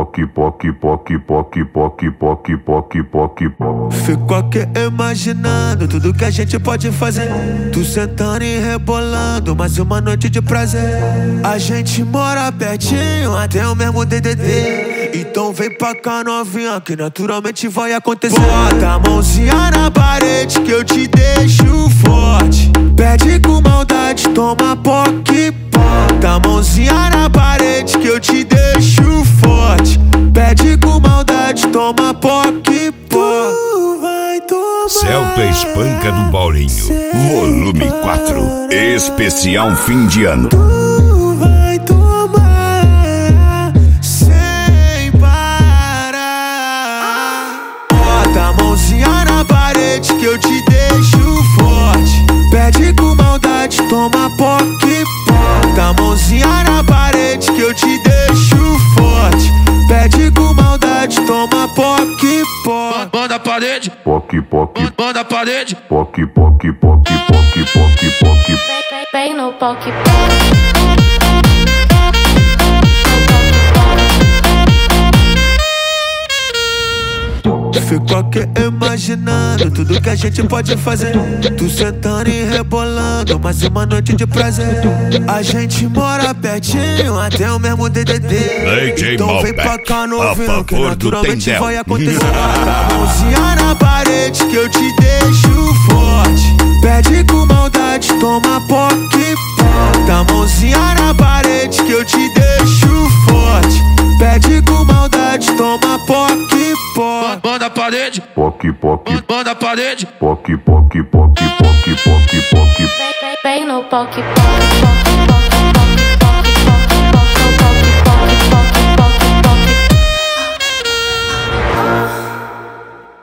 poc, poc, poc, poc, poc, poc, poc, poc, poc. Fico aqui imaginando tudo que a gente pode fazer. Tu sentando e rebolando, mais uma noite de prazer. A gente mora pertinho, até o mesmo DDD. Então vem pra cá novinha, que naturalmente vai acontecer. Bota a mãozinha na parede que eu te deixo forte. Pede com maldade, toma poc. Bota a mãozinha na parede que eu te deixo forte. Pede com maldade, toma poc. Celta Espanca do Paulinho, volume 4, especial fim de ano. Tu vai tomar sem parar. Bota a mãozinha na parede que eu te deixo forte. Pede com maldade, toma poc. Bota a mãozinha na parede que eu te deixo forte. Pede com maldade, toma poc. Manda a parede, poc, poc, manda a parede, poc, poc, poc, poc, poc, poc. Vem no poc. Fico aqui imaginando tudo que a gente pode fazer. Tu sentando e rebolando, mais uma noite de prazer. A gente mora pertinho, até o mesmo DDD. Então vem pra cá novinho, que naturalmente vai acontecer. Bota a mãozinha na parede que eu te deixo forte. Pede com maldade, toma poc. Bota a mãozinha na parede que eu te deixo forte. Pede com maldade, toma poc. Manda a parede, poc, poc, manda a parede, poc, poc, poc, poc, poc, poc. Vem no poc.